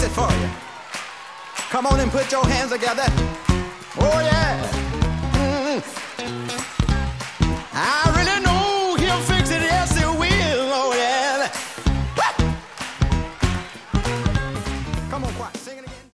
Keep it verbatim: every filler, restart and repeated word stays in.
it for you. Come on and put your hands together. Oh yeah. Mm-hmm.